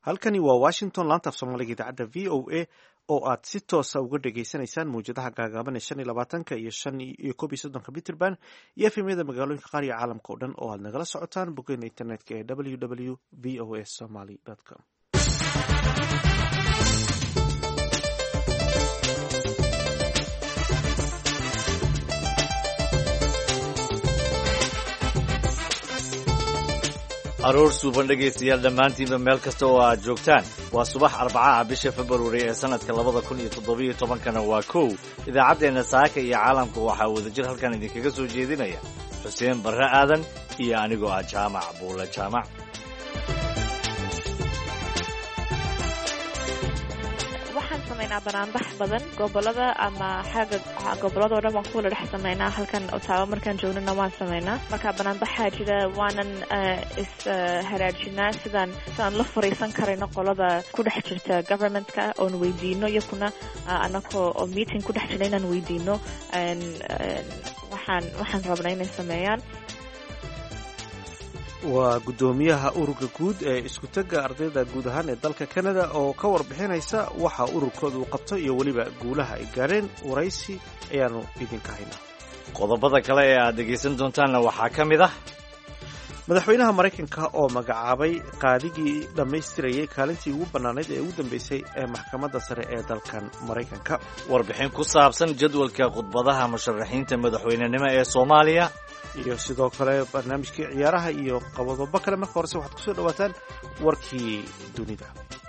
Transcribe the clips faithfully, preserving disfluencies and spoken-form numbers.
halkani waa washington laanta af soomaaliga idaacadda v o a oo aad si toosa uga dhagaysanaysaan mawjadaha gaagaaban ee shan iyo labaatanka iyo shan iyo kob iyo soddonka peterban iyo efemyada magaalooyinka qaar iyo caalamka oo dhan oo aad nagala socotaan boggeena internetka ee w w v o s somaly com. aroor suuban dhegaystayaal dhammaantiinba meel kasta oo aad joogtaan waa subax arbacaha bisha februari ee sanadka labada kun iyo toddobiyo tobankana waa kow idaacaddeenna saaka iyo caalamka waxaa wadajir halkan idinkaga soo jeedinaya xuseen barre aadan iyo anigoo ah jaamac buule jaamac. waxaan samaynaa banaanbax badan gobolada ama xagga goboladoo dhan waan ku wala dhex samaynaa. halkan Ottawa markaan joognana waan samaynaa. marka banaanbaxaa jira waanan is haraajinaa sidaan sidaan la fariisan karayno qolada ku dhex jirta governmentka oon weydiino iyakuna anakoo oo meeting ku dhex jira inaan weydiino waxaan waxaan rabnaa inay sameeyaan. waa guddoomiyaha ururka guud ee isku-tagga ardayda guud ahaan ee dalka Canada oo ka warbixinaysa waxa ururkooda uu qabto iyo weliba guulaha ay gaareen. waraysi ayaanu idinka haynaa. qodobada kale ee aad dhegaysan doontaanna waxaa ka mid ah madaxweynaha Maraykanka oo magacaabay qaadigii dhammaystirayay kaalintii ugu bannaanayd ee ugu dambeysay ee maxkamadda sare ee dalkan Maraykanka. warbixin ku saabsan jadwalka khudbadaha musharaxiinta madaxweynenimo ee Soomaaliya iyo sidoo kale barnaamijkii ciyaaraha iyo qodobo kale. marka horese waxaad ku soo dhawaataan warkii dunida.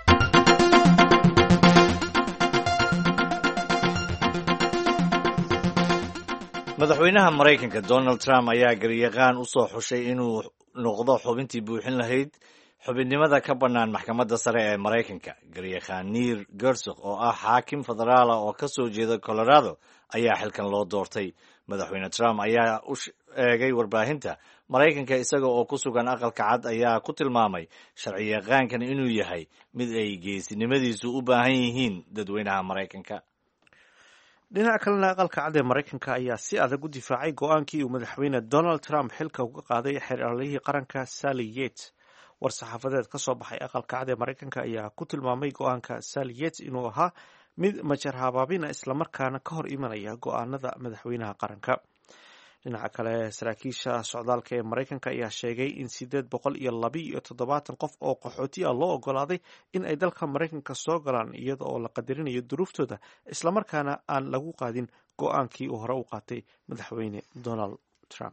madaxweynaha Maraykanka Donald Trump ayaa garyaqaan u soo xushay inuu noqdo xubintii buuxin lahayd xubinnimada ka bannaan maxkamadda sare ee Maraykanka. garyaqaan Neil Gorsuch oo ah xaakim federaala oo ka soo jeeda Colorado ayaa xilkan loo doortay. madaxweyne Trump ayaa u eegay warbaahinta Maraykanka isaga oo ku sugan aqalka cad ayaa ku tilmaamay sharciyaqaankan inuu yahay mid ay geesinimadiisu u baahan yihiin dadweynaha Maraykanka. dhinaca kalena aqalka cad ee Maraykanka ayaa si adag u difaacay go-aankii uu madaxweyne Donald Trump xilka uga qaaday xeerarlihii qaranka Sally Yates. war-saxaafadeed ka soo baxay aqalka cad ee Maraykanka ayaa ku tilmaamay go-aanka Sally Yates inuu ahaa mid majar habaabina islamarkaana ka hor imanaya go-aanada madaxweynaha qaranka. dhinaca kale saraakiisha socdaalka ee Maraykanka ayaa sheegay in sideed boqol iyo laba iyo toddobaatan qof oo qaxooti ah loo ogolaaday in ay dalka Maraykanka soo galaan iyada oo la qadarinayo duruuftooda islamarkaana aan lagu qaadin go-aankii uu hore u qaatay madaxweyne Donald Trump.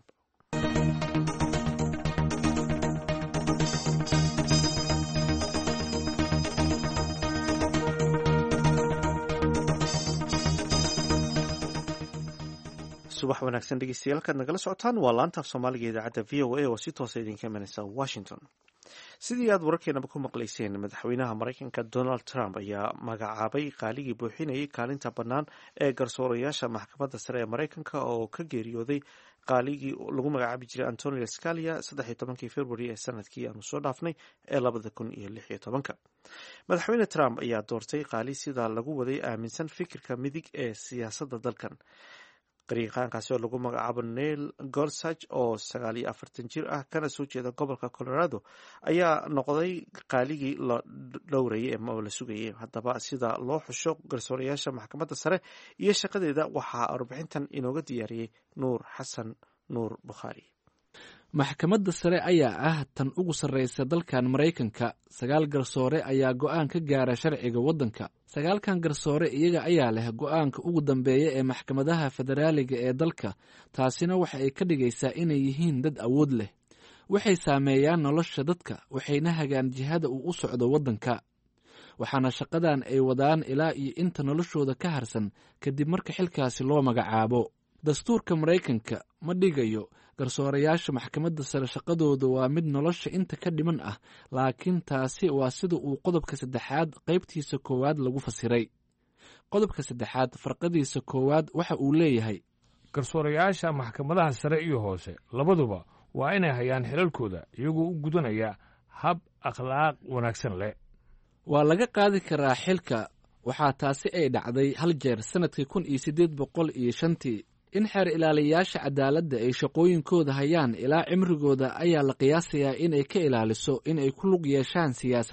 subax wanaagsan dhegeystayaal kaad nagala socotaan waa laanta af soomaaliga idaacadda v o a oo si toosa idinka imanaysa washington. sidii aad wararkeenaba ku maqlayseen madaxweynaha Maraykanka Donald Trump ayaa magacaabay qaaligii buuxinayay kaalinta bannaan ee garsoorayaasha maxkamadda sare ee Maraykanka oo ka geeriyooday qaaligii lagu magacaabi jiray Antonio Scalia saddex iyo tobankii February ee sanadkii aanu soo dhaafnay ee labada kun iyo lix iyo tobanka. madaxweyne Trump ayaa doortay qaali sida lagu waday aaminsan fikirka midig ee siyaasadda dalkan. qariiqaankaasi oo lagu magacaabo Neil Gorsuch oo sagaal iyo afartan jir ah kana soo jeeda gobolka Colorado ayaa noqday qaaligii la dhowrayay ama la sugayay. haddaba sida loo xusho garsoorayaasha maxkamadda sare iyo shaqadeeda waxaa warbixintan inooga diyaariyey Nuur Xasan Nuur Bukhaari. maxkamadda sare ayaa ah tan ugu sarreysa dalkan Maraykanka. sagaal garsoore ayaa go'aan ka gaara sharciga waddanka. sagaalkan garsoore iyaga ayaa leh go'aanka ugu dambeeya ee maxkamadaha federaaliga ee dalka. taasina waxa ay ka dhigaysaa inay yihiin dad awood leh. waxay saameeyaan nolosha dadka waxayna hagaan jihada uu u socdo waddanka. waxaana shaqadan ay wadaan ilaa iyo inta noloshooda ka harsan kadib marka xilkaasi loo magacaabo. dastuurka Maraykanka ma dhigayo garsoorayaasha maxkamadda sare shaqadooda waa mid nolosha inta ka dhiman ah, laakiin taasi waa sida uu qodobka saddexaad qaybtiisa koowaad lagu fasiray. qodobka saddexaad farqadiisa koowaad waxa uu leeyahay garsoorayaasha maxkamadaha sare iyo hoose labaduba waa inay hayaan xilalkooda iyagoo u gudanaya hab akhlaaq wanaagsan leh. waa laga qaadi karaa xilka. waxaa taasi ay dhacday hal jeer sanadkii kun iyo siddeed boqol iyo shantii. in xeer ilaaliyayaasha cadaaladda ay shaqooyinkooda hayaan ilaa cimrigooda ayaa la qiyaasayaa in ay ka ilaaliso in ay ku lug yeeshaan siyaasadda.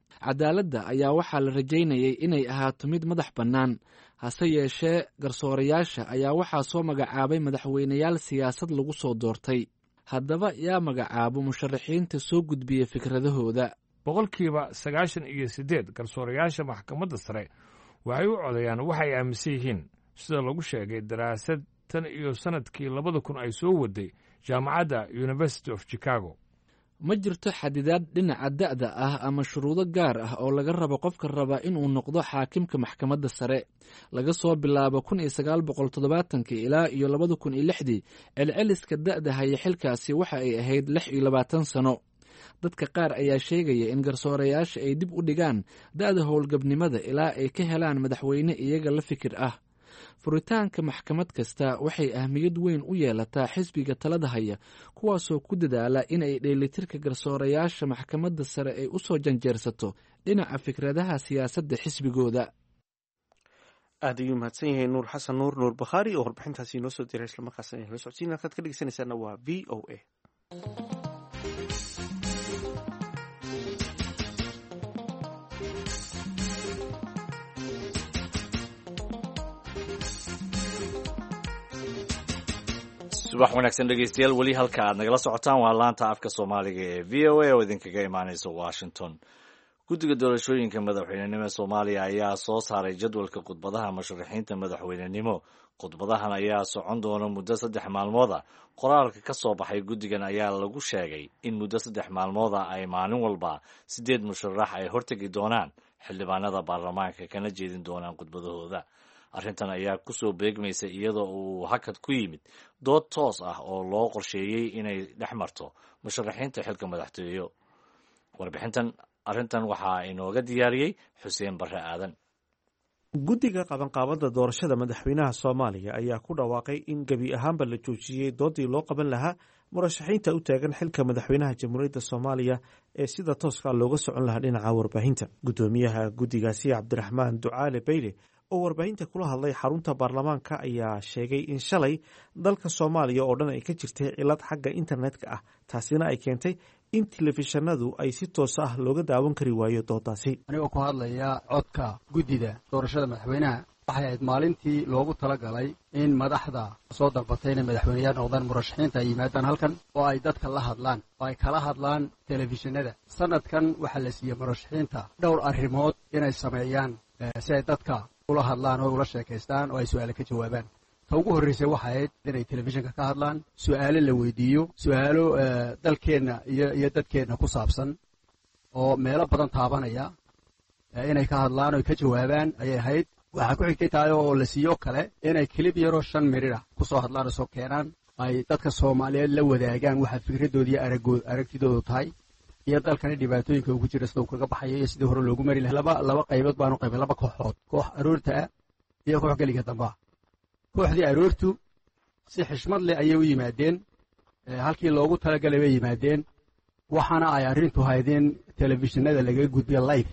cadaaladda ayaa waxaa la rajaynayay inay ahaato mid madax bannaan hase yeeshee garsoorayaasha ayaa waxaa soo magacaabay madaxweyneyaal siyaasad lagu soo doortay. haddaba yaa magacaabo musharaxiinta soo gudbiya fikradahooda. boqolkiiba sagaashan iyo siddeed garsoorayaasha maxkamadda sare waxay u codayaan waxay aaminsan yihiin, sida lagu sheegay daraasad tan iyo sannadkii labada kun ay soo waday jaamacadda University of Chicago. ma jirto xadidaad dhinaca da'da ah ama shuruudo gaar ah oo laga rabo qofka raba inuu noqdo xaakimka maxkamadda sare. laga soo bilaabo kun iyo sagaal boqol toddobaatankii ilaa iyo labada kun iyo lixdii celceliska da'da haya xilkaasi waxa ay ahayd lix iyo labaatan sano. dadka qaar ayaa sheegaya in garsoorayaasha ay dib u dhigaan da'da howlgabnimada ilaa ay ka helaan madaxweyne iyaga la fikir ah. furitaanka maxkamad kasta waxay ahmiyad weyn u yeelataa xisbiga talada haya, kuwaasoo ku dadaala inay dheelitirka garsoorayaasha maxkamadda sare ay u soo janjeersato dhinaca fikradaha siyaasadda xisbigooda. aad ayuu mahadsan yahay nuur xasan nuur nuur bakhaari oo warbixintaasi inoo soo diray islamarkaasna la socodsiin halkaad ka dhegeysanaysaana waa v o a. subax wanaagsan dhegeystayaal, weli halka aad nagala socotaan waa laanta afka soomaaliga ee v o a oo idinkaga imaaneysa washington. guddiga doorashooyinka madaxweynenimo ee soomaaliya ayaa soo saaray jadwalka khudbadaha musharaxiinta madaxweynenimo. khudbadahan ayaa socon doona muddo saddex maalmood ah. qoraalka ka soo baxay guddigan ayaa lagu sheegay in muddo saddex maalmood ah ay maalin walba siddeed musharax ay hortegi doonaan xildhibaanada baarlamaanka kana jeedin doonaan khudbadahooda. arrintan ayaa ku soo beegmaysa iyadoo uu hakad ku yimid dood toos ah oo loo qorsheeyey inay dhex marto musharaxiinta xilka madaxtooyo. warbixintan arrintan waxaa inooga diyaariyey xuseen barre aadan. guddiga qabanqaabada doorashada madaxweynaha soomaaliya ayaa ku dhawaaqay in gebi ahaanba la joojiyey doodii loo qaban lahaa murashaxiinta u taagan xilka madaxweynaha jamhuuriyadda soomaaliya ee sida tooska looga socon lahaa dhinaca warbaahinta. guddoomiyaha guddigaasi cabdiraxmaan ducaale beyle oo warbaahinta kula hadlay xarunta baarlamaanka ayaa sheegay in shalay dalka soomaaliya oo dhan ay ka jirtay cilad xagga internetka ah, taasina ay keentay in telefishinadu ay si toos ah looga daawan kari waayo doodaasi. anigoo ku hadlaya codka guddida doorashada madaxweynaha, waxay ahayd maalintii loogu talagalay in madaxda soo dalbatay inay madaxweyneyaal noqdaan murashaxiinta ay yimaadaan halkan oo ay dadka la hadlaan oo ay kala hadlaan telefishinada. sanadkan waxaa la siiyey murashaxiinta dhowr arrimood inay sameeyaan si ay dadka ula hadlaan oo ula sheekaystaan oo ay su'aalo ka jawaabaan. ta ugu horraysay waxay ahayd inay telefishinka ka hadlaan, su'aalo la weydiiyo, su'aalo dalkeenna iyo iyo dadkeenna ku saabsan oo meelo badan taabanaya inay ka hadlaan oo ka jawaabaan ayay ahayd. waxaa ku xigtay tahay oo la siiyo kale inay kilib yaroo shan mirir ah ku soo hadlaan oo soo keenaan, ay dadka soomaaliyeed la wadaagaan waxa fikradooda iyo aragood aragtidoodu tahay iyo dalkani dhibaatooyinka ugu jira sida uu kaga baxayo iyo sidii hore loogu mari lahaa. laba laba qaybood baanu qaybay, laba kooxood, koox aroorta ah iyo koox geliga damba. kooxdii aroortu si xishmad leh ayay u yimaadeen, halkii loogu talagalay bay yimaadeen, waxaana ay arrintu hayd in telefishinada laga gudbiyo live.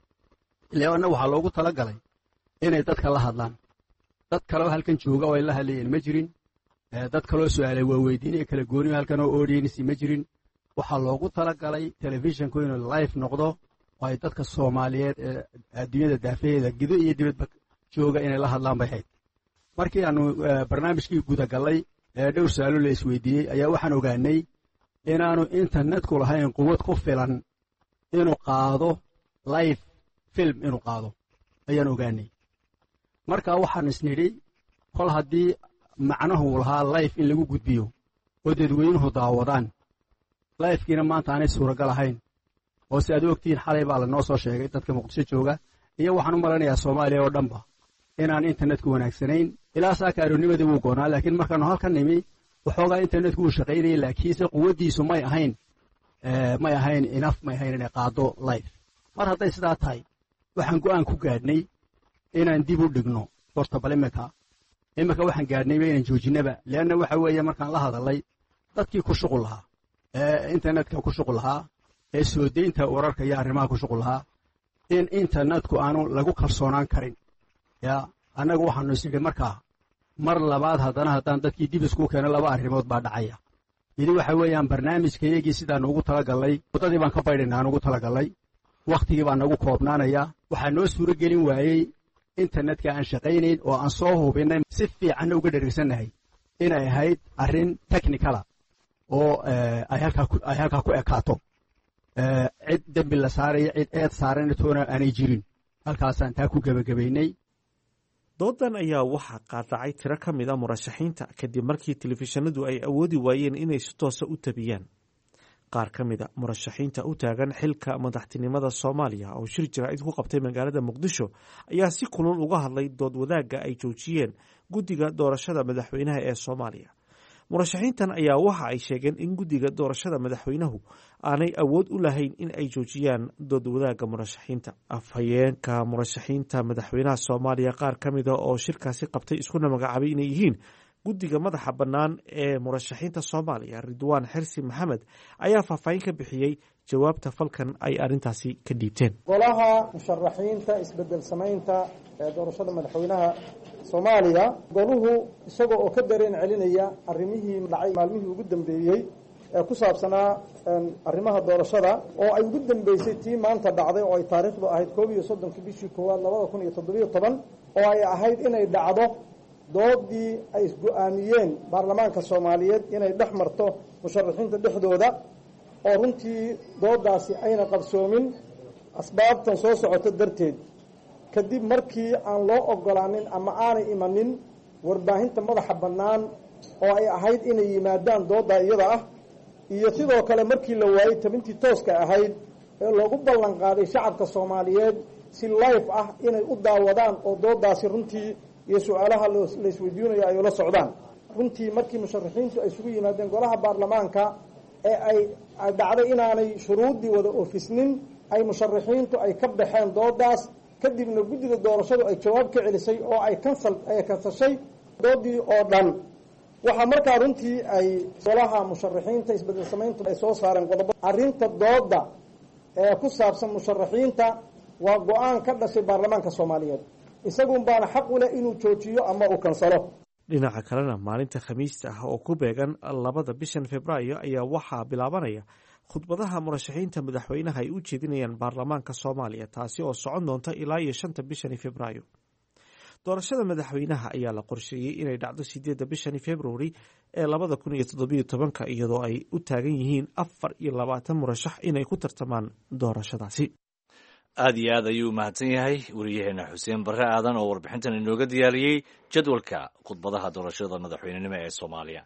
leanna waxaa loogu talagalay inay dadka la hadlaan. dad kaleo halkan jooga oo ay la hadlayeen ma jirin, dad kaloo su'aalay waa weydiinaya kala gooniyo halkan oo audience ma jirin. waxaa loogu talagalay telefishinku inuu live noqdo oo ay dadka soomaaliyeed ee adduunyada daafaheeda gido iyo dibadba jooga inay la hadlaan bay hayd. markii aanu barnaamijkii gudagallay ee dhowr su'aalo la isweydiiyey ayaa waxaan ogaanay inaanu internetku lahayn quwad ku filan inuu qaado live film inuu qaado ayaan ogaanay. marka waxaan isnidhi kol haddii macnuhu lahaa live in lagu gudbiyo oo dadweynuhu daawadaan, lifekiina maanta aanay suuragal ahayn oo si aad ogtihiin xalay baa lanoo soo sheegay dadka muqdisho jooga iyo waxaan u malanayaa soomaaliya oo dhanba inaan internetku wanaagsanayn. ilaa saaka aroornimadii wuu goonaa, laakiin markaanu halkan nimi waxoogaa internetku wuu shaqaynayay, laakiinse quwaddiisu may ahayn may ahayn inaf may ahayn inay qaado life. mar hadday sidaa tahay waxaan go'aan ku gaadhnay inaan dib u dhigno horta bal imika imika waxaan gaadhnayba inaan joojinaba, leanna waxa weeye markaan la hadalay dadkii ku shuqul lahaa ee internetka ku shuqul lahaa ee soo deynta wararka iyo arrimaha ku shuqul lahaa in internetku aanu lagu kalsoonaan karin. ya annagu waxaanu isnidhi markaa mar labaad haddana haddaan dadkii dib isku keeno laba arrimood baa dhacaya. midi waxa weeyaan barnaamijkayagii sidaanu ugu talagallay waddadii baan ka baydhayna aan ugu talagallay wakhtigii baa nagu koobnaanaya waxaa noo suuro gelin waayey internetka aan shaqaynayn oo aan soo hubinay si fiicanna uga dherigsannahay inay ahayd arrin technicala oo ay halkaa ku ekaato cid dembi la saaraya cid eed saarana toona aanay jirin halkaasaan taa ku gebagabaynay doodan ayaa waxaa qaadacay tiro ka mid a murashaxiinta kadib markii telefishinadu ay awoodi waayeen inay si toosa u tabiyaan qaar ka mid a murashaxiinta u taagan xilka madaxtinimada soomaaliya oo shir jaraa'id ku qabtay magaalada muqdisho ayaa si kulul uga hadlay dood wadaagga ay joojiyeen guddiga doorashada madaxweynaha ee soomaaliya murashaxiintan ayaa waxa ay sheegeen in guddiga doorashada madaxweynuhu aanay awood u lahayn in ay joojiyaan dood wadaagga murashaxiinta afhayeenka murashaxiinta madaxweynaha soomaaliya qaar ka mida oo shirkaasi qabtay iskuna magacaabay inay yihiin guddiga madaxa bannaan ee murashaxiinta soomaaliya ridwaan xirsi maxamed ayaa faahfaahin ka bixiyey jawaabta falkan ay arrintaasi ka dhiibteen golaha musharaxiinta isbedel samaynta ee doorashada madaxweynaha soomaaliya goluhu isaga oo ka dareen celinaya arrimihii dhacay maalmihii ugu dambeeyey ee ku saabsanaa arrimaha doorashada oo ay ugu dambeysay tii maanta dhacday oo ay taariikhdu ahayd koob iyo soddonkii bishii koowaad labada kun iyo toddobiyo toban oo ay ahayd inay dhacdo doodii ay isgo-aamiyeen baarlamaanka soomaaliyeed inay dhex marto musharaxiinta dhexdooda oo runtii doodaasi ayna qabsoomin asbaabtan soo socota darteed kadib markii aan loo ogolaanin ama aanay imanin warbaahinta madaxa bannaan oo ay ahayd inay yimaadaan doodda iyada ah iyo sidoo kale markii la waayey tabintii tooska ahayd ee loogu ballan qaaday shacabka soomaaliyeed si life ah inay u daawadaan oo dooddaasi runtii iyo su-aalaha la isweydiinayo ay ula socdaan runtii markii musharaxiintu ay isugu yimaadeen golaha baarlamaanka ee ay dhacday inaanay shuruuddii wada oofisnin ay musharaxiintu ay ka baxeen dooddaas kadibna guddiga doorashadu ay jawaab ka celisay oo ay kansal ay kansashay doodii oo dhan waxaa markaa runtii ay golaha musharaxiinta isbedel samayntu ay soo saareen qodobo arrinta doodda ee ku saabsan musharaxiinta waa go-aan ka dhashay baarlamaanka soomaaliyeed isagun baana xaq u leh inuu joojiyo ama uu kansalo dhinaca kalena maalinta khamiista ah oo ku beegan labada bishan februaayo ayaa waxaa bilaabanaya khudbadaha murashaxiinta madaxweynaha ay u jeedinayaan baarlamaanka soomaaliya taasi oo socon doonta ilaa iyo shanta bishani februaayo doorashada madaxweynaha ayaa la qorsheeyey inay dhacdo sideedda bishani februari ee labada kun iyo toddobiyo tobanka iyadoo ay u taagan yihiin afar iyo labaatan murashax inay ku tartamaan doorashadaasi aad iyo aad ayuu mahadsan yahay wariyaheena xuseen barre aadan oo warbixintan inooga diyaariyey jadwalka khudbadaha doorashada madaxweynenimo ee soomaaliya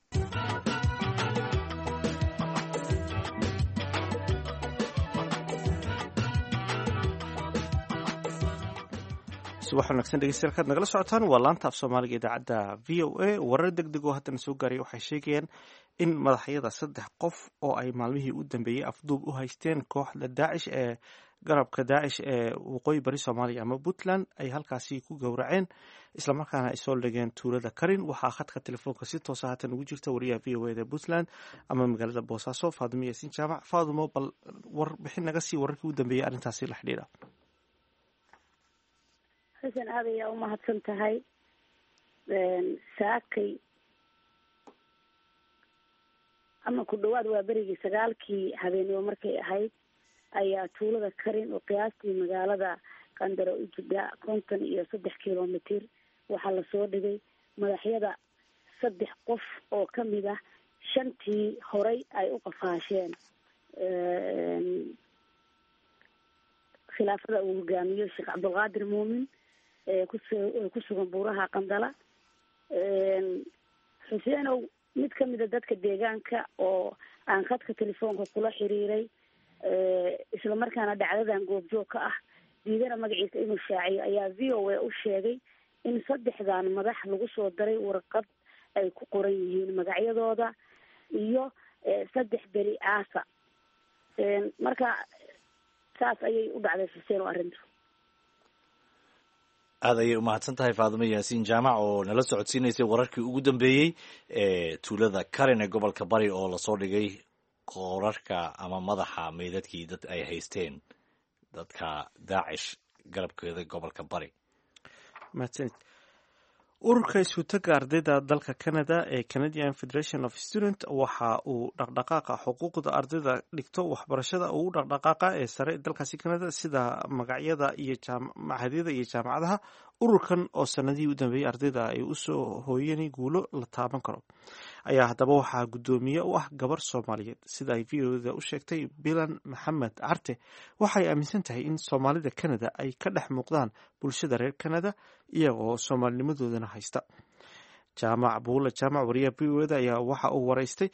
subax wanaagsan dhegeystayaal kaad nagala socotaan waa laanta af soomaaliga idaacadda v o a warar deg deg oo haddana soo gaaraya waxay sheegayaan in madaxyada saddex qof oo ay maalmihii u dambeeyey afduub u haysteen kooxda daacish ee garabka daacish ee waqooyi bari soomaaliya ama puntland ay halkaasi ku gowraceen islamarkaana ay soo dhegeen tuulada karin waxaa khadka telefoonka si toosa haatan ugu jirta wariyaha v o eda puntland ama magaalada boosaaso faadumo yaasin jaamac faadumo bal warbixin naga sii wararkii u dambeeyey arrintaasi la xidhiidha xasan aad ayaa u mahadsan tahay saakay ama ku dhawaad waa berigii sagaalkii habeenimo markay ahayd ayaa tuulada karin oo qiyaastii magaalada qandaro u jidha konton iyo saddex kilomitir waxaa lasoo dhigay madaxyada saddex qof oo kamid ah shantii horay ay u qafaasheen khilaafada uu hogaamiyo sheekh cabdulqaadir muumin ku sugan buuraha qandala xuseenow mid kamida dadka deegaanka oo aan khadka telefoonka kula xiriiray isla markaana dhacdadan goobjoog ka ah diidana magaciisa inuu shaaciyo ayaa v o a u sheegay in saddexdan madax lagu soo daray warqad ay ku qoran yihiin magacyadooda iyo saddex beri aasa marka saas ayay u dhacday xuseen oo arrintu aad ayay umahadsan tahay faadumo yaasiin jaamac oo nala socodsiinaysay wararkii ugu dambeeyey ee tuulada karin ee gobolka bari oo lasoo dhigay qoorarka ama madaxa meydadkii dad ay haysteen dadka daacish garabkeeda gobolka bari mahadsanid ururka isutaga ardayda dalka canada ee canadian federation of student waxa uu dhaqdhaqaaqa xuquuqda ardayda dhigto waxbarashada ugu dhaqdhaqaaqa ee sare dalkaasi canada sida magacyada iyo machadyada iyo jaamacadaha ururkan oo sanadihii u dambeeyey ardayda ay usoo hooyeen guulo la taaban karo ayaa haddaba waxaa guddoomiye u ah gabar soomaaliyeed sida ay v o da u sheegtay bilan maxamed carte waxay aaminsan tahay in soomaalida canada ay ka dhex muuqdaan bulshada reer canada iyagoo soomaalinimadoodana haysta jaamac buula jaamac wariyaha v o da ayaa waxa uu waraystay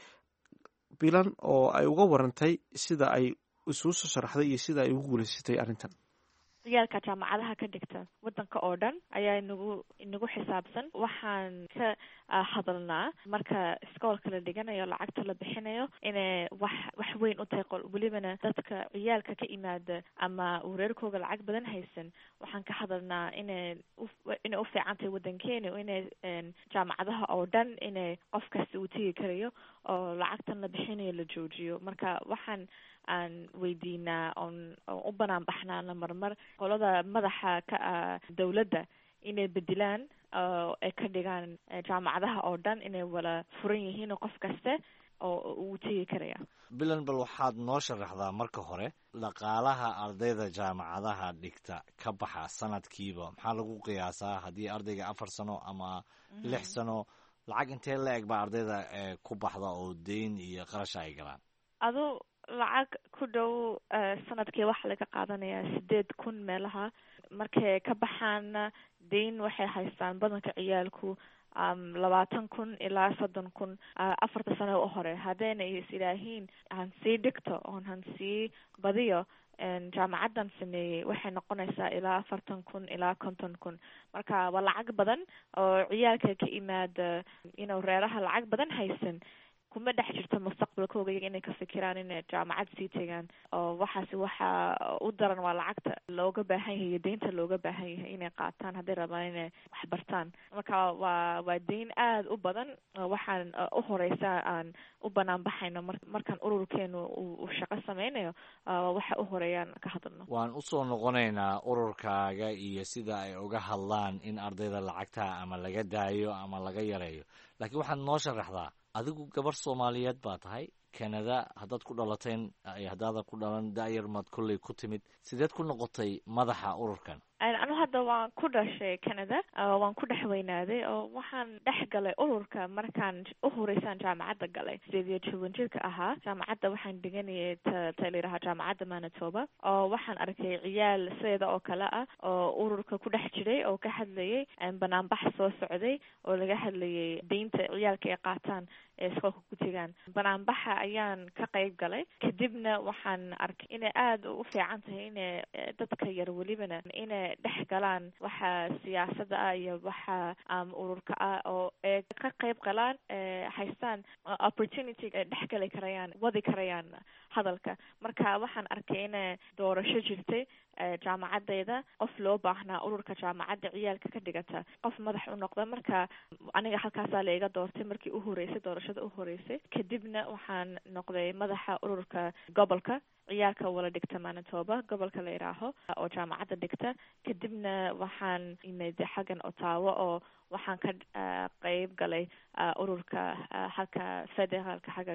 bilan oo ay uga warantay sida ay isugu soo sharaxday iyo sida ay ugu guulaysatay arrintan ciyaalka jaamacadaha ka dhigta wadanka oo dhan ayaa inagu inagu xisaabsan waxaan ka hadalnaa marka iskoolka la dhiganayo lacagta la bixinayo inay wax wax weyn u tahay qol welibana dadka ciyaalka ka imaada ama wareerkooga lacag badan haysan waxaan ka hadalnaa inay inay u fiican tahay wadankeena inay jaamacadaha oo dhan inay qof kasta uu tegi karayo oo lacagtan la bixinayo la joojiyo marka waxaan aan weydiinaa oon u banaan baxnaana marmar qolada madaxa ka dawladda inay bedilaan ay ka dhigaan jaamacadaha oo dhan inay wala furan yihiin qof kaste oo uu tegi karaya bilan bal waxaad noo sharaxdaa marka hore dhaqaalaha ardayda jaamacadaha dhigta ka baxa sanadkiiba maxaa lagu qiyaasaa haddii ardayga afar sano ama lix sano lacag intee la eg baa ardayda ku baxda oo deyn iyo qarasha ay galaan adu lacag ku dhow sanadkii waxaa laga qaadanayaa sideed kun meelaha markay ka baxaana deyn waxay haystaan badanka ciyaalku labaatan kun ilaa soddon kun afarta sano u hore haddayna is ilaahiin han sii dhigto oon han sii badiyo jaamacaddan sameeyey waxay noqonaysaa ilaa afartan kun ilaa konton kun marka waa lacag badan oo ciyaalka ka imaada inuu reeraha lacag badan haysan kuma dhex jirto mustaqbalkooga iyaga inay ka fikiraan inay jaamacad sii tegaan oo waxaasi waxa u daran waa lacagta looga baahan yahay iyo deynta looga baahan yahay inay qaataan hadday rabaan inay wax bartaan marka waa waa deyn aada u badan waxaan u horeysa aan u banaan baxayno markaan ururkeenu uu shaqo sameynayo waxa u horeeyaan ka hadalno waan usoo noqonaynaa ururkaaga iyo sida ay uga hadlaan in ardayda lacagta ama laga daayo ama laga yareeyo laakiin waxaad noo sharaxdaa adigu gabar soomaaliyeed baa tahay canada haddaad ku dhalateen haddaadan ku dhalan da'yar maad kolley ku timid sideed ku noqotay madaxa ururkan anu hadda waan ku dhashay canada waan ku dhex weynaaday oo waxaan dhex galay ururka markaan u horeysaan jaamacadda galay sideed iyo toban jirka ahaa jaamacadda waxaan dhiganayay ta layidhahaa jaamacadda manitoba oo waxaan arkay ciyaal sideeda oo kale ah oo ururka ku dhex jiray oo ka hadlayay banaanbax soo socday oo laga hadlayay deynta ciyaalka ay qaataan ee iskoolka ku tegaan banaanbaxa ayaan ka qayb galay kadibna waxaan arkay inay aada u fiican tahay inay dadka yar welibana inay dhex galaan waxa siyaasada ah iyo waxa ururka ah oo ay ka qayb galaan haystaan opportunity ay dhex gali karayaan wadi karayaan hadalka marka waxaan arkay inay doorasho jirtay jaamacadeyda qof loo baahnaa ururka jaamacadda ciyaalka ka dhigata qof madax u noqda marka aniga halkaasaa la iga doortay markii u horeysay doorashada u horeysay kadibna waxaan noqday madaxa ururka gobolka ciyaalka wala dhigta manitoba gobolka la yidhaaho oo jaamacadda dhigta kadibna waxaan imid xaggan Ottawa oo waxaan ka qayb galay ururka halka federaalka xagga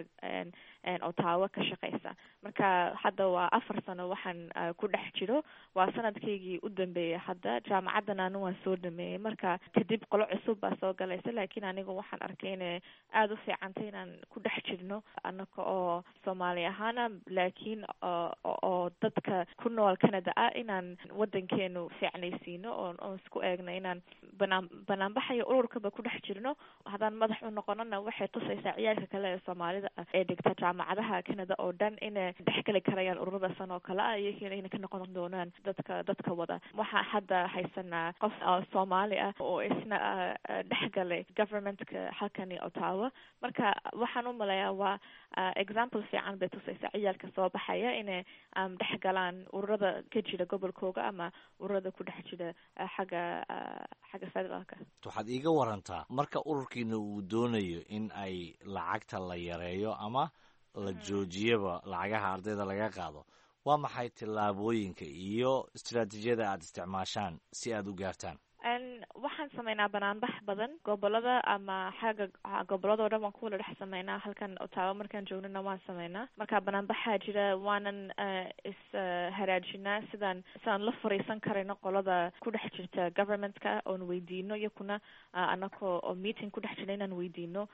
Ottawa ka shaqeysa marka hadda waa afar sano waxaan ku dhex jiro waa sanadkaygii u dambeeyay hadda jaamacaddan anu waan soo dhameeyey marka kadib qolo cusub baa soo galaysa laakiin anigu waxaan arkay inay aada u fiicantay inaan ku dhex jirno anaka oo soomaali ahaana laakiin oo dadka ku nool Canada ah inaan wadankeenu fiicnaysiino oon oon isku eegno inaan banaan banaanbaxayo ururkaba ku dhex jirno haddaan madax u noqonona waxay tusaysaa ciyaalka kale ee soomaalida ah ee dhigta jaamacadaha Canada oo dhan inay dhexgali karayaan ururada san oo kale ah iyo inay ka noqon doonaan dadka dadka wada waxaa hadda haysanaa qof Soomaali ah oo isna dhexgalay governmentka halkani Ottawa marka waxaan u maleeyaa waa example fiican bay tusaysaa ciyaalka soo baxaya inay dhexgalaan ururada ka jira gobolkooga ama ururada ku dhex jira xagga xagga federaalka waxaad iiga warantaa marka ururkiina uu doonayo in ay lacagta la yareeyo ama la joojiyaba lacagaha ardayda laga qaado waa maxay tillaabooyinka iyo istiraatiijiyada aad isticmaashaan si aad u gaartaan waxaan sameynaa banaanbax badan gobolada ama xagga gobolada oo dhan waan ku wada dhex sameynaa. halkan Ottawa markaan joognana waan sameynaa. marka banaanbaxaa jira waanan is haraajinaa sidaan sidaan la fariisan karayno qolada ku dhex jirta governmentka oon weydiino iyakuna anako oo meeting ku dhex jira inaan weydiino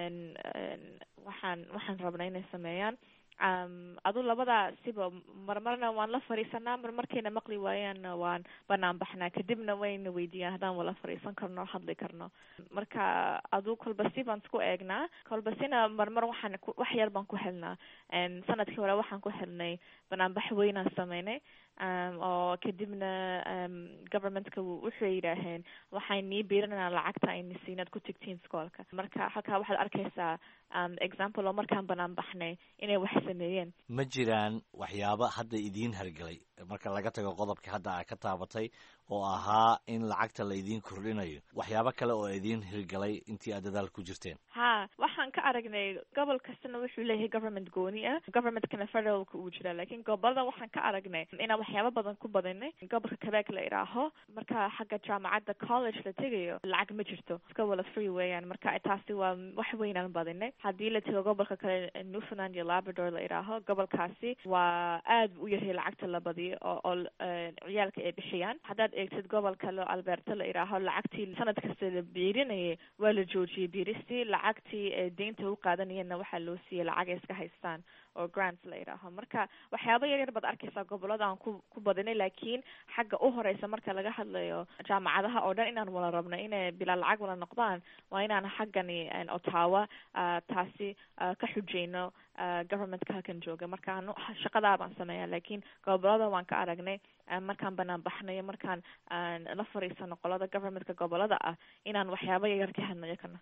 waxaan waxaan rabnaa inay sameeyaan. Um, adu labada siba marmarna waan la fariisanaa, marmarkayna maqli waayaanna waan banaan baxnaa, kadibna wayna weydiiyaan haddaan wala fariisan karno hadli karno. marka adu kolba si baan isku eegnaa, kolba sina marmar waxaan wax yar baan ku helnaa. sanadkii hore waxaan ku helnay banaanbax weynaan sameynay um, oo kadibna um, governmentka wuxuu yidhaaheen waxay nii biirinaa lacagta ayna siinaad ku tigtiin iskoolka. marka halkaa waxaad arkaysaa um, example oo markaan banaan baxnay inay wax sameeyeen. ma jiraan waxyaaba hadda idiin hargelay marka laga tago qodobka hadda aa ka taabatay oo ahaa in lacagta la idiin kordhinayo, waxyaabo kale oo idiin hirgalay intii aad dadaal ku jirteen? ha waxaan ka aragnay gobol kastana wuxuu leeyahay government gooni ah, governmentkana federalka uu jira, laakiin gobolada waxaan ka aragnay inaan waxyaabo badan ku badinay. gobolka Quebec la idhaaho marka xagga jaamacadda college la tegayo lacag ma jirto, iska wala free weeyaan. marka taasi waa wax weynaan badinay. haddii la tego gobolka kale Newfoundland iyo Labrador la idhaaho, gobolkaasi waa aad u yarhay lacagta la badiyo oo oo ciyaalka ay bixiyaan. haddaad eegtid gobolka lo Alberta la idhaaho, lacagtii sanad kasta la biirinayay waa la joojiyey biiristii, lacagtii deynta u qaadanayeenna waxaa loo siiyey lacag ay iska haystaan oo grants la idhaaho. marka waxyaaba yar yar baad arkaysaa gobolada aan ku ku badinay, laakiin xagga u horeysa marka laga hadlayo jaamacadaha oo dhan inaan wala rabno inay bilaa lacag wala noqdaan, waa inaan xaggani Ottawa taasi ka xujeyno governmentka halkan jooga. marka shaqadaa baan sameeyaa, laakiin gobolada waan ka aragnay markaan banaan baxnayo, markaan la fariisano qolada governmentka gobolada ah inaan waxyaaba yar ka hadnayo kana.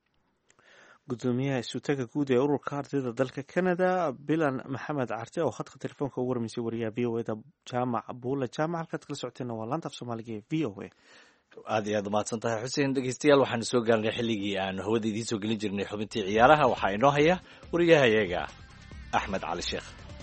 gudoomiyaha isutaga guud ee ururka ardayda dalka Canada Bilan Maxamed Carte oo khadka telefoonka ugu warmaysay wariyaha V O A da jaamac Buule jaamac. halkaad kala socoteen waa laanta af Soomaaliga ee V O A. aad iyo aad umahadsan tahay xuseen. dhegeystayaal waxaanu soo gaarnay xilligii aanu hawada idiin soo gelin jirnay xubintii ciyaaraha. waxaa inoo haya wariyahayaga Axmed Cali Sheekh.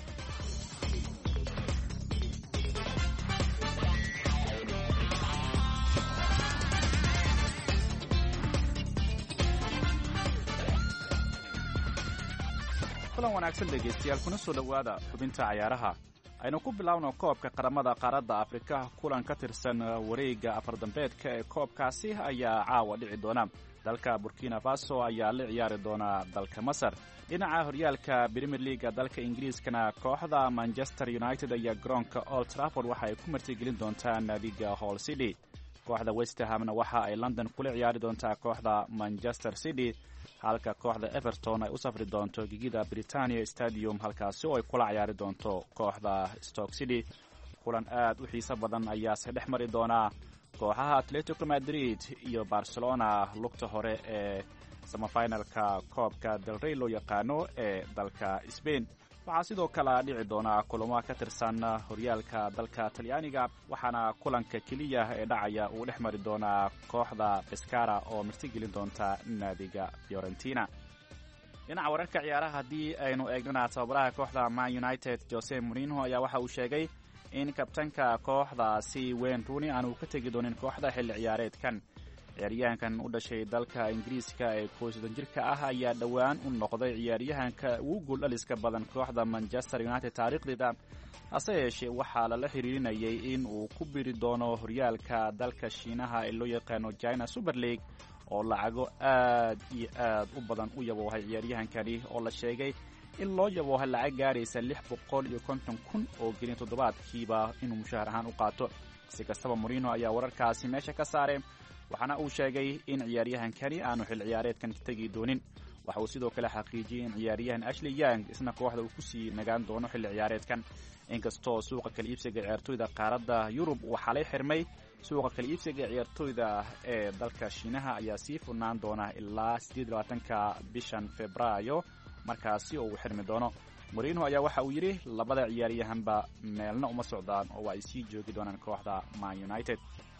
kulan wanaagsan dhegeystayaal, kuna soo dhowaada xubinta cayaaraha. aynu ku bilaawno koobka qaramada qaaradda Afrika. kulan ka tirsan wareegga afardambeedka ee koobkaasi ayaa caawa dhici doona. dalka Burkina Faso ayaa la ciyaari doona dalka Masar. dhinaca horyaalka Premier League dalka Ingiriiskana kooxda Manchester United ayaa garoonka Old Trafford waxa ay ku martigelin doontaa naadiga Hull City. kooxda West Hamna waxa ay London kula ciyaari doontaa kooxda Manchester City, halka kooxda Everton ay u safri doonto gigida Britannia Stadium halkaasi oo ay kula ciyaari doonto kooxda Stoke City. kulan aad u xiiso badan ayaa se dhex mari doona kooxaha Atletico Madrid iyo Barcelona lugta hore ee semifinalka koobka Del Rey loo yaqaano ee dalka Spain. waxaa sidoo kale dhici doona kulamo ka tirsan horyaalka dalka Talyaaniga, waxaana kulanka keliya ee dhacaya uu dhex mari doonaa kooxda Pescara oo martigelin doonta naadiga Fiorentina. dhinaca wararka ciyaaraha haddii aynu eegnana tababaraha kooxda Man United Jose Mourinho ayaa waxa uu sheegay in kabtanka kooxdaasi Wayne Rooney aanu ka tegi doonin kooxda xilli ciyaareedkan. ciyaaryahankan u dhashay dalka Ingiriiska ee kooxdan jirka ah ayaa dhowaan u noqday ciyaaryahanka ugu gool dhaliska badan kooxda Manchester United taariikhdeeda, hase yeeshee waxaa lala xiriirinayay in uu ku biri doono horyaalka dalka Shiinaha ee loo yaqaano China Super League oo lacago aad iyo aad u badan u yaboohay ciyaaryahankani, oo la sheegay in loo yaboohay lacag gaaraysa lix boqol iyo konton kun oo gelin toddobaadkiiba inuu mushahar ahaan u qaato. si kastaba Mourinho ayaa wararkaasi meesha ka saaray, waxaana uu sheegay in ciyaaryahankani aanu xil ciyaareedkan ka tegi doonin. waxa uu sidoo kale xaqiijiyey in ciyaaryahan Ashley Young isna kooxda uu ku sii nagaan doono xilli ciyaareedkan. inkastoo suuqa kala iibsiga ciyaartoyda qaaradda Yurub uu xalay xirmay, suuqa kala iibsiga ciyaartoyda ee dalka Shiinaha ayaa sii furnaan doona ilaa siddeed iyo labaatanka bishan Febraayo, markaasi oo uu xirmi doono. Mourinho ayaa waxa uu yidhi labada ciyaaryahanba meelna uma socdaan oo ay sii joogi doonaan kooxda Man United.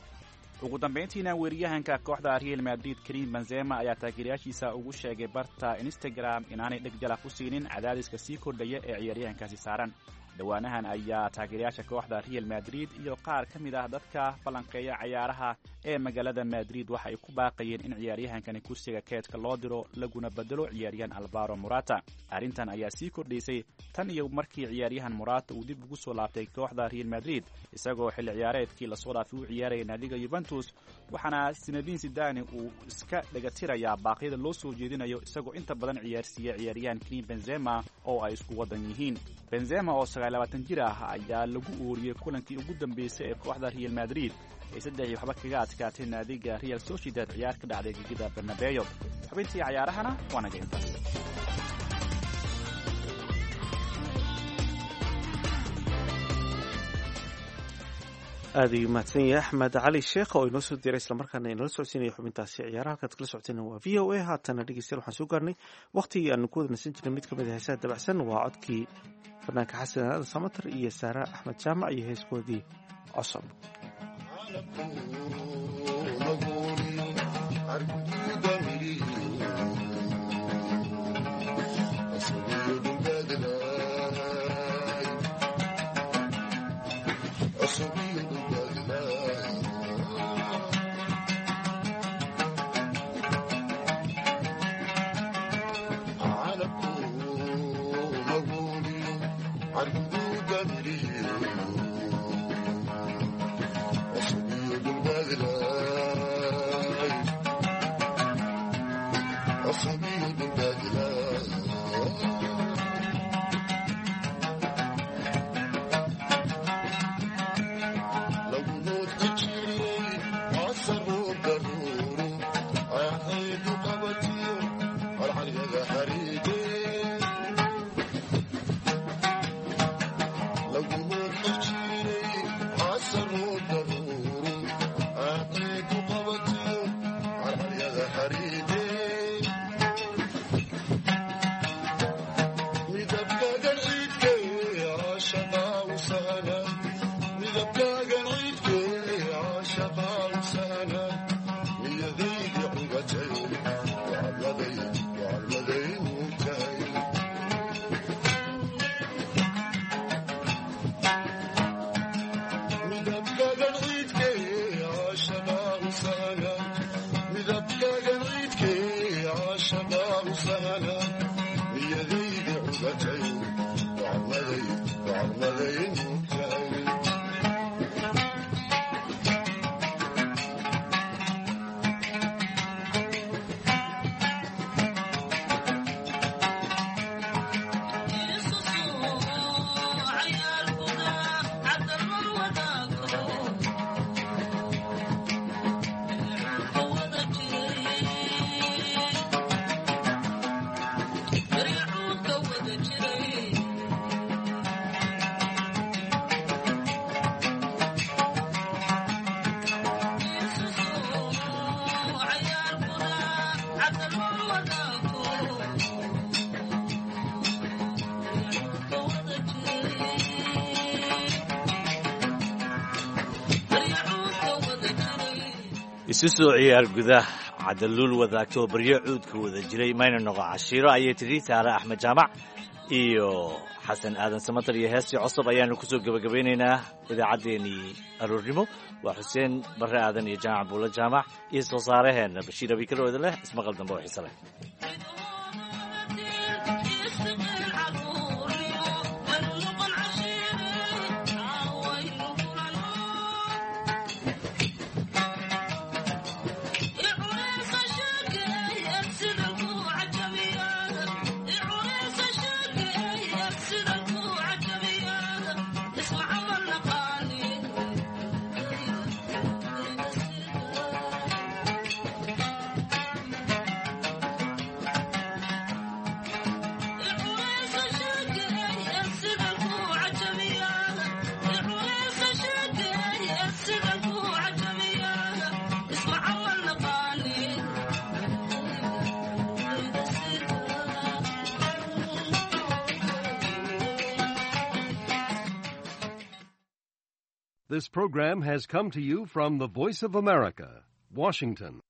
ugu dambeyntiina weeraryahanka kooxda Real Madrid Karim Benzema ayaa taageerayaashiisa ugu sheegay barta Instagram inaanay dheg jalaq u siinin cadaadiska sii kordhaya ee ciyaaryahankaasi saaran. dhowaanahan ayaa taageerayaasha kooxda real madrid iyo qaar ka mid ah dadka falanqeeya cayaaraha ee magaalada madrid waxa ay ku baaqayeen in ciyaaryahankani kursiga keedka loo diro laguna bedelo ciyaaryahan alvaro morata. arrintan ayaa sii kordhaysay tan iyo markii ciyaaryahan morata uu dib ugu soo laabtay kooxda real madrid isagoo xilli ciyaareedkii lasoo dhaafay u ciyaaraya naadiga yuventus, waxaana Zinedine Zidane uu iska dhagatirayaa baaqyada loo soo jeedinayo isagoo inta badan ciyaarsiiya ciyaaryahan Karim Benzema oo ay isku wadan yihiin. Benzema oo sagaal iyo labaatan jir ah ayaa lagu ooriyey kulankii ugu dambeysay ee kooxda Real Madrid ay saddex iyo waxba kaga adkaatay naadiga Real Sociedad ciyaar ka dhacday gegida Bernabeu. xubintii ciyaarahana waa naga intaas. aad ayuu mahadsan yahay axmed cali sheekh oo inoo soo diray islamarkaana inala socodsiinaya xubintaasi ciyaaraha halkaad kala socoteen waa v o a. haatana dhegeystayaal waxaan soo gaarnay waqtigii aanu ku wada nasan jirnay mid ka mid a heesaha dabacsan waa codkii fanaanka xasan aadan samatar iyo saara axmed jaamac iyo heeskoodii cosob. isu soo ciyaar gudah cadaluul wadaagto baryo cuudka wada jiray mayna noqo cashiiro ayay tidhi saare axmed jaamac iyo xasan aadan samatar iyo heestii cosob ayaanu kusoo gebagabeynaynaa idaacaddeenii aroornimo. waa xuseen barre aadan iyo jaamac buulo jaamac iyo soo saaraheenna bashiir abikar leh ismaqal dambe oo xiise leh. This program has come to you from the Voice of America, Washington.